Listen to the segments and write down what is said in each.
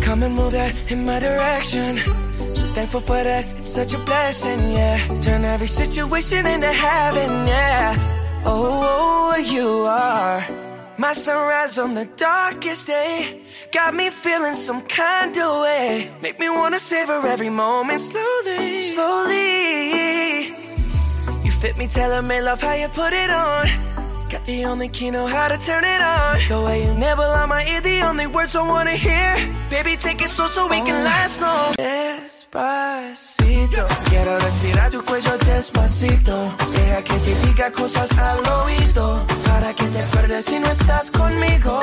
Come and move that in my direction. So thankful for that, it's such a blessing, yeah. Turn every situation into heaven, yeah. Oh, you are my sunrise on the darkest day. Got me feeling some kind of way. Make me wanna savor every moment slowly, slowly. You fit me, tailor-made, love how you put it on. Got the only key, know how to turn it on. The way you nibble on my ear, the only words I wanna hear. Baby, take it slow so we can last long. Despacito, quiero respirar tu cuello despacito. Deja que te diga cosas al oído, para que te acuerdes si no estás conmigo.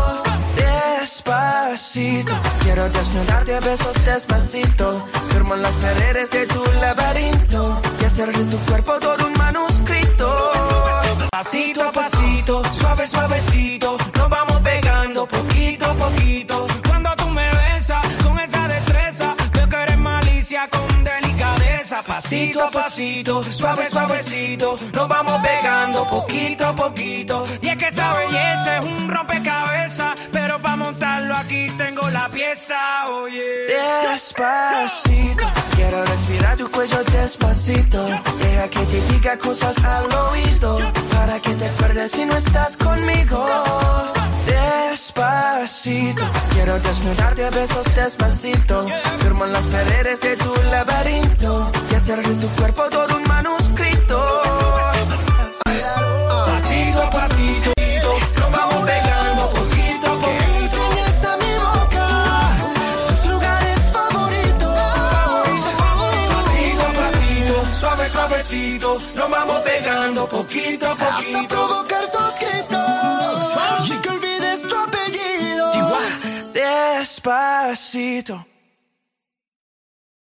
Despacito, quiero desnudarte a besos despacito. Firmo en las paredes de tu laberinto y hacer de tu cuerpo todo un manuscrito. Pasito a pasito, suave suavecito, nos vamos pegando poquito a poquito. Cuando tú me besas con esa destreza, veo que eres malicia con delicadeza. Pasito a pasito, suave suavecito, nos vamos pegando poquito a poquito. Y es que esa belleza es un rompecabezas, pero para montarlo aquí tengo la pieza, oye. Despacito, quiero respirar tu cuello despacito. Deja que te diga cosas al oído, para que te acuerdes si no estás conmigo. Despacito, quiero desnudarte a besos despacito. Firmo en las paredes de tu laberinto y hacer de tu cuerpo todo un manuscrito. Pasito a pasito, nos vamos pegando poquito a poquito. Enseñas a mi boca tus lugares favoritos. Pasito a pasito, suave suavecito, nos vamos pegando poquito a poquito. Hasta provocar tus gritos y que olvides tu apellido. Despacito.